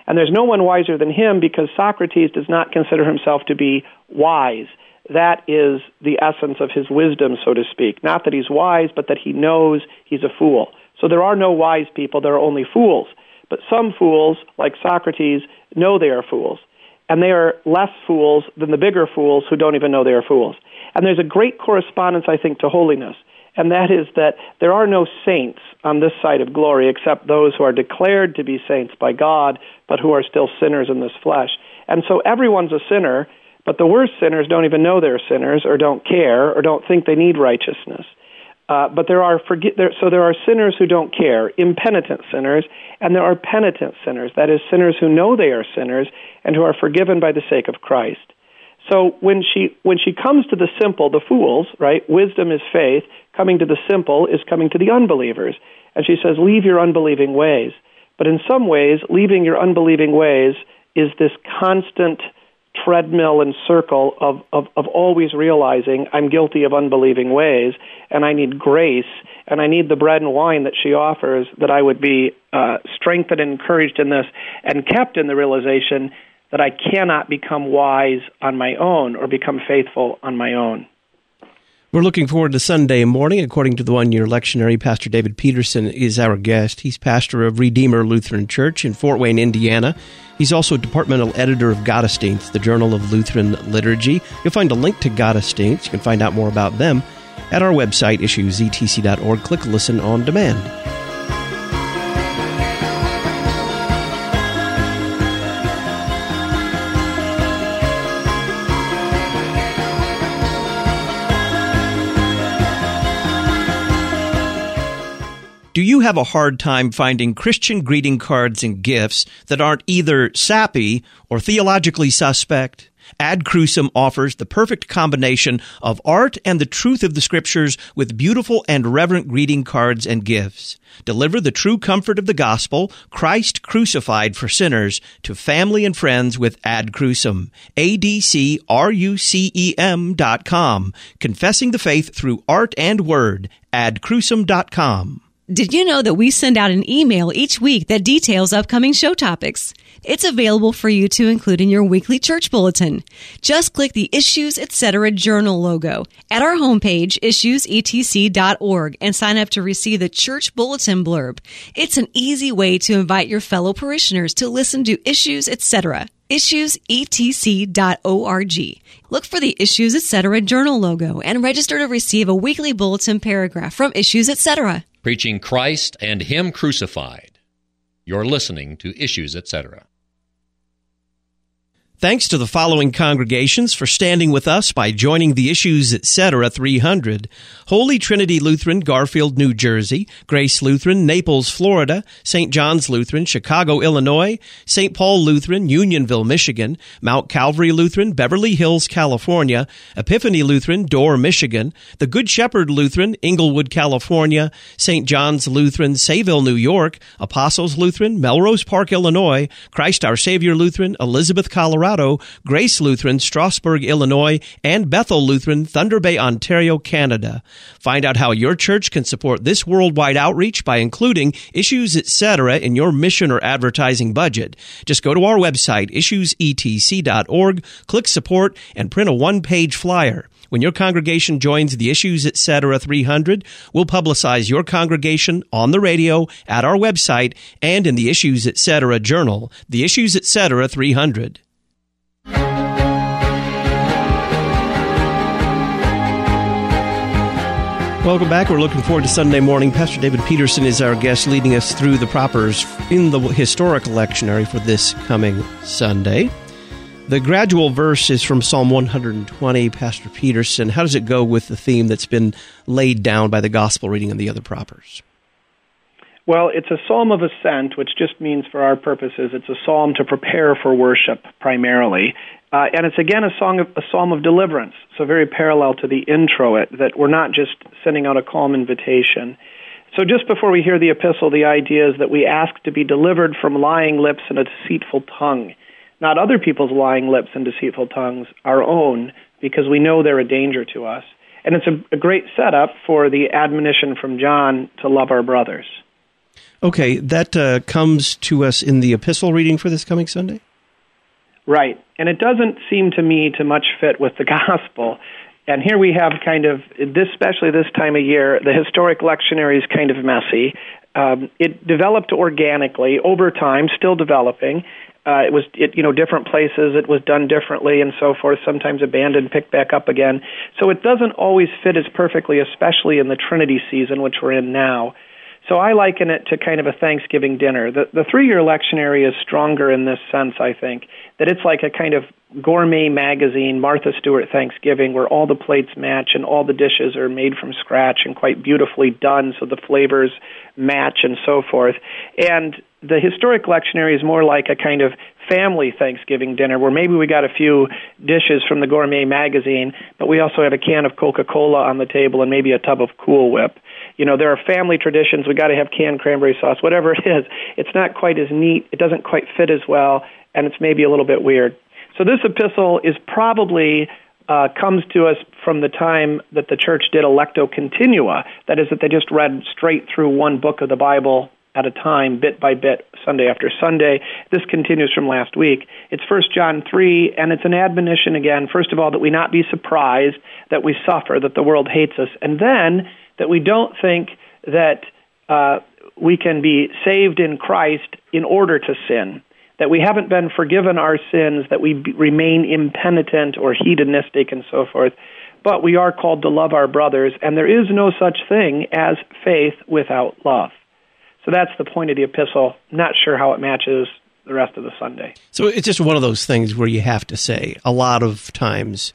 And there's no one wiser than him, because Socrates does not consider himself to be wise. That is the essence of his wisdom, so to speak. Not that he's wise, but that he knows he's a fool. So there are no wise people, there are only fools. But some fools, like Socrates, know they are fools. And they are less fools than the bigger fools who don't even know they are fools. And there's a great correspondence, I think, to holiness. And that is that there are no saints on this side of glory except those who are declared to be saints by God, but who are still sinners in this flesh. And so everyone's a sinner, but the worst sinners don't even know they're sinners, or don't care, or don't think they need righteousness. Uh, but there are forget there, so there are sinners who don't care, impenitent sinners, and there are penitent sinners. That is, sinners who know they are sinners and who are forgiven by the sake of Christ. So when she when she comes to the simple, the fools, right? Wisdom is faith. Coming to the simple is coming to the unbelievers, and she says, "Leave your unbelieving ways." But in some ways, leaving your unbelieving ways is this constant treadmill and circle of, of, of always realizing I'm guilty of unbelieving ways, and I need grace, and I need the bread and wine that she offers, that I would be uh, strengthened and encouraged in this, and kept in the realization that I cannot become wise on my own or become faithful on my own. We're looking forward to Sunday morning. According to the one-year lectionary, Pastor David Peterson is our guest. He's pastor of Redeemer Lutheran Church in Fort Wayne, Indiana. He's also departmental editor of Gottesdienst, the Journal of Lutheran Liturgy. You'll find a link to Gottesdienst. You can find out more about them at our website, issues e t c dot org. Click Listen on Demand. Do you have a hard time finding Christian greeting cards and gifts that aren't either sappy or theologically suspect? Ad Crucem offers the perfect combination of art and the truth of the Scriptures with beautiful and reverent greeting cards and gifts. Deliver the true comfort of the gospel, Christ crucified for sinners, to family and friends with Ad Crucem. A D C R U C E M dot com. Confessing the faith through art and word. ad crucem dot com. Did you know that we send out an email each week that details upcoming show topics? It's available for you to include in your weekly church bulletin. Just click the Issues, et cetera journal logo at our homepage, issues e t c dot org, and sign up to receive the church bulletin blurb. It's an easy way to invite your fellow parishioners to listen to Issues, et cetera. issues e t c dot org. Look for the Issues, et cetera journal logo and register to receive a weekly bulletin paragraph from Issues, et cetera. Preaching Christ and Him crucified. You're listening to Issues, et cetera. Thanks to the following congregations for standing with us by joining the Issues, et cetera three hundred. Holy Trinity Lutheran, Garfield, New Jersey; Grace Lutheran, Naples, Florida; Saint John's Lutheran, Chicago, Illinois; Saint Paul Lutheran, Unionville, Michigan; Mount Calvary Lutheran, Beverly Hills, California; Epiphany Lutheran, Dorr, Michigan; the Good Shepherd Lutheran, Inglewood, California; Saint John's Lutheran, Sayville, New York; Apostles Lutheran, Melrose Park, Illinois; Christ Our Savior Lutheran, Elizabeth, Colorado; Grace Lutheran, Strasburg, Illinois; and Bethel Lutheran, Thunder Bay, Ontario, Canada. Find out how your church can support this worldwide outreach by including Issues, et cetera in your mission or advertising budget. Just go to our website, issues e t c dot org, click Support, and print a one-page flyer. When your congregation joins the Issues, et cetera three hundred, we'll publicize your congregation on the radio, at our website, and in the Issues, et cetera journal, the Issues, et cetera three hundred. Welcome back. We're looking forward to Sunday morning. Pastor David Peterson is our guest, leading us through the propers in the historical lectionary for this coming Sunday. The gradual verse is from Psalm one hundred twenty. Pastor Peterson, how does it go with the theme that's been laid down by the gospel reading and the other propers? Well, it's a psalm of ascent, which just means for our purposes, it's a psalm to prepare for worship primarily. Uh, and it's, again, a, song of, a psalm of deliverance, so very parallel to the intro, it, that we're not just sending out a calm invitation. So just before we hear the epistle, the idea is that we ask to be delivered from lying lips and a deceitful tongue. Not other people's lying lips and deceitful tongues, our own, because we know they're a danger to us. And it's a, a great setup for the admonition from John to love our brothers. Okay, that uh, comes to us in the epistle reading for this coming Sunday? Right, and it doesn't seem to me to much fit with the gospel. And here we have kind of, this, especially this time of year, the historic lectionary is kind of messy. Um, it developed organically over time, still developing. Uh, it was, it, you know, different places. It was done differently and so forth. Sometimes abandoned, picked back up again. So it doesn't always fit as perfectly, especially in the Trinity season, which we're in now. So I liken it to kind of a Thanksgiving dinner. The, the three-year lectionary is stronger in this sense, I think, that it's like a kind of gourmet magazine, Martha Stewart Thanksgiving, where all the plates match and all the dishes are made from scratch and quite beautifully done so the flavors match and so forth. And the historic lectionary is more like a kind of family Thanksgiving dinner where maybe we got a few dishes from the gourmet magazine, but we also have a can of Coca-Cola on the table and maybe a tub of Cool Whip. You know, there are family traditions. We got to have canned cranberry sauce, whatever it is. It's not quite as neat. It doesn't quite fit as well, and it's maybe a little bit weird. So this epistle is probably uh, comes to us from the time that the church did Electio Continua. That is, that they just read straight through one book of the Bible at a time, bit by bit, Sunday after Sunday. This continues from last week. It's First John three, and it's an admonition again, first of all, that we not be surprised that we suffer, that the world hates us, and then that we don't think that uh, we can be saved in Christ in order to sin, that we haven't been forgiven our sins, that we b- remain impenitent or hedonistic and so forth, but we are called to love our brothers, and there is no such thing as faith without love. So that's the point of the epistle. Not sure how it matches the rest of the Sunday. So it's just one of those things where you have to say, a lot of times,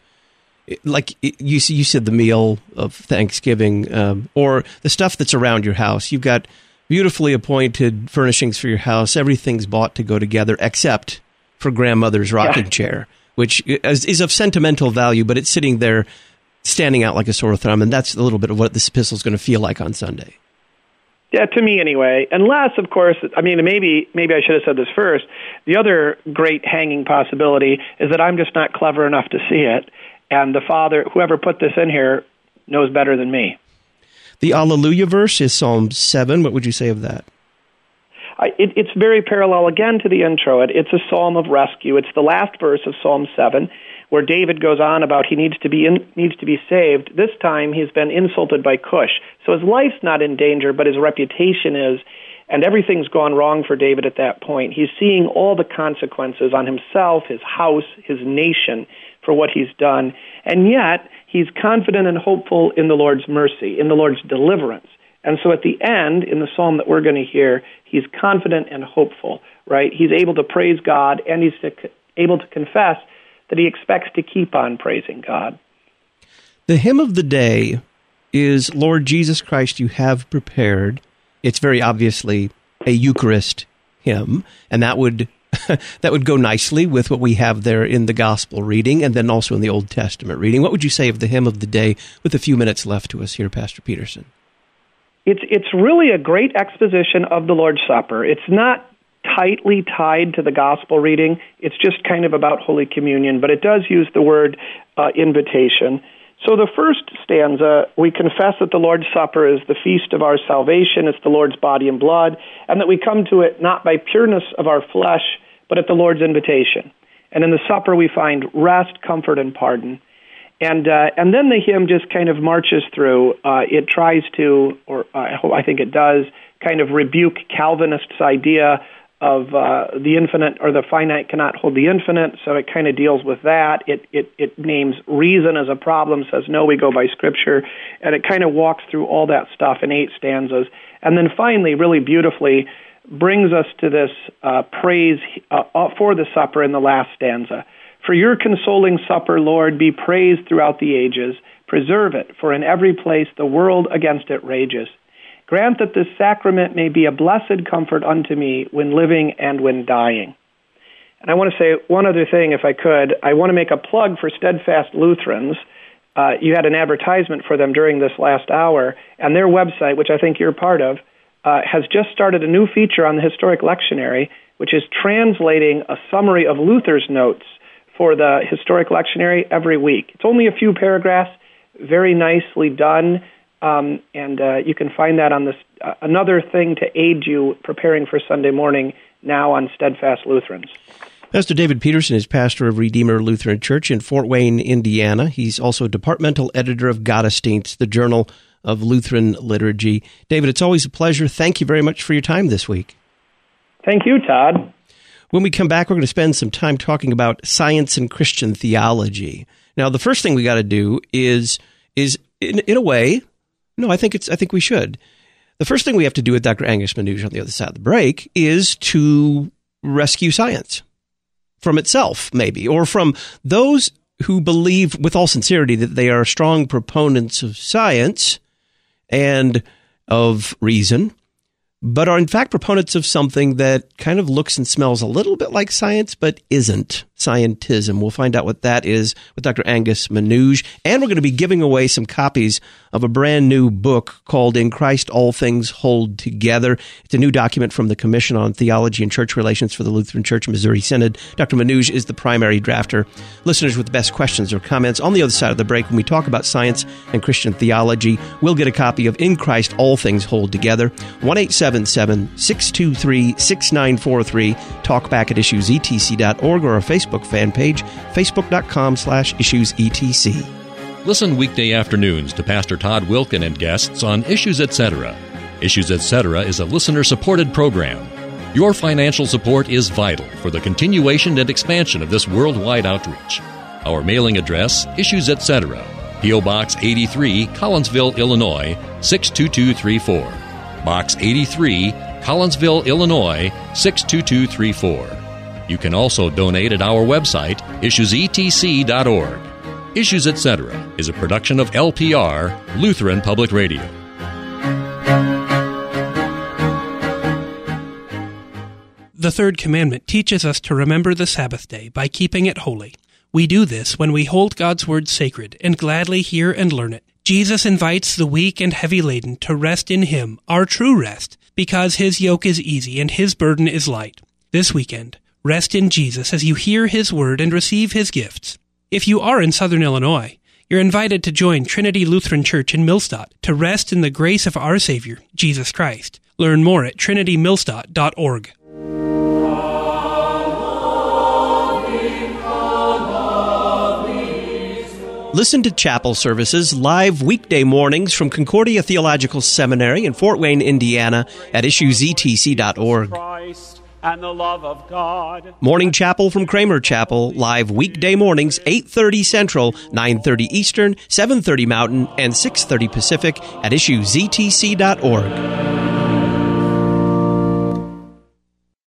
like you you said, the meal of Thanksgiving, um, or the stuff that's around your house. You've got beautifully appointed furnishings for your house. Everything's bought to go together, except for grandmother's rocking yeah. chair, which is, is of sentimental value, but it's sitting there standing out like a sore thumb, and that's a little bit of what this epistle is going to feel like on Sunday. Yeah, to me anyway. Unless, of course, I mean, maybe maybe I should have said this first. The other great hanging possibility is that I'm just not clever enough to see it, and the Father, whoever put this in here, knows better than me. The Alleluia verse is Psalm seven. What would you say of that? I, it, it's very parallel, again, to the intro. It, it's a psalm of rescue. It's the last verse of Psalm seven, where David goes on about he needs to be in, needs to be saved. This time he's been insulted by Cush. So his life's not in danger, but his reputation is, and everything's gone wrong for David at that point. He's seeing all the consequences on himself, his house, his nation for what he's done, and yet he's confident and hopeful in the Lord's mercy, in the Lord's deliverance. And so at the end, in the psalm that we're going to hear, he's confident and hopeful, right? He's able to praise God, and he's to, able to confess that he expects to keep on praising God. The hymn of the day is, Lord Jesus Christ, you have prepared. It's very obviously a Eucharist hymn, and that would that would go nicely with what we have there in the Gospel reading and then also in the Old Testament reading. What would you say of the hymn of the day with a few minutes left to us here, Pastor Peterson? It's it's really a great exposition of the Lord's Supper. It's not tightly tied to the Gospel reading. It's just kind of about Holy Communion, but it does use the word uh, invitation. So the first stanza, we confess that the Lord's Supper is the feast of our salvation, it's the Lord's body and blood, and that we come to it not by pureness of our flesh, but at the Lord's invitation. And in the supper we find rest, comfort, and pardon. And uh, and then the hymn just kind of marches through. Uh, it tries to, or uh, I think it does, kind of rebuke Calvinists' idea of uh, the infinite or the finite cannot hold the infinite, so it kind of deals with that. It, it it names reason as a problem, says no, we go by Scripture, and it kind of walks through all that stuff in eight stanzas. And then finally, really beautifully, brings us to this uh, praise uh, for the supper in the last stanza. For your consoling supper, Lord, be praised throughout the ages. Preserve it, for in every place the world against it rages. Grant that this sacrament may be a blessed comfort unto me when living and when dying. And I want to say one other thing, if I could. I want to make a plug for Steadfast Lutherans. Uh, you had an advertisement for them during this last hour, and their website, which I think you're part of, uh, has just started a new feature on the Historic Lectionary, which is translating a summary of Luther's notes for the Historic Lectionary every week. It's only a few paragraphs, very nicely done. Um, and uh, you can find that on the uh, another thing to aid you preparing for Sunday morning now on Steadfast Lutherans. Pastor David Peterson is pastor of Redeemer Lutheran Church in Fort Wayne, Indiana. He's also departmental editor of Gottesdienst, the Journal of Lutheran Liturgy. David, it's always a pleasure. Thank you very much for your time this week. Thank you, Todd. When we come back, we're going to spend some time talking about science and Christian theology. Now, the first thing we got to do is, is in, in a way, no, I think it's. I think we should. The first thing we have to do with Doctor Angus Manouge on the other side of the break is to rescue science from itself, maybe, or from those who believe with all sincerity that they are strong proponents of science and of reason, but are in fact proponents of something that kind of looks and smells a little bit like science, but isn't scientism. We'll find out what that is with Doctor Angus Manouge, and we're going to be giving away some copies of a brand new book called In Christ All Things Hold Together. It's a new document from the Commission on Theology and Church Relations for the Lutheran Church Missouri Synod. Doctor Manouge is the primary drafter. Listeners with the best questions or comments on the other side of the break when we talk about science and Christian theology will get a copy of In Christ All Things Hold Together. one eight seven seven, six two three, six nine four three. Talk back at issues e t c dot org or our Facebook fan page, facebook.com slash issues etc. Listen weekday afternoons to Pastor Todd Wilken and guests on Issues Etc. Issues Etc. is a listener-supported program. Your financial support is vital for the continuation and expansion of this worldwide outreach. Our mailing address, Issues Etc., P O. Box eighty-three, Collinsville, Illinois, six two two three four. Box eighty-three, Collinsville, Illinois, six two two three four. You can also donate at our website, issues e t c dot org. Issues Etc. is a production of L P R, Lutheran Public Radio. The third commandment teaches us to remember the Sabbath day by keeping it holy. We do this when we hold God's word sacred and gladly hear and learn it. Jesus invites the weak and heavy laden to rest in Him, our true rest, because His yoke is easy and His burden is light. This weekend, rest in Jesus as you hear His word and receive His gifts. If you are in Southern Illinois, you're invited to join Trinity Lutheran Church in Millstadt to rest in the grace of our Savior, Jesus Christ. Learn more at trinity millstadt dot org. Listen to chapel services live weekday mornings from Concordia Theological Seminary in Fort Wayne, Indiana at issues e t c dot org. And the love of God. Morning Chapel from Kramer Chapel, live weekday mornings, eight thirty Central, nine thirty Eastern, seven thirty Mountain, and six thirty Pacific at issues e t c dot org.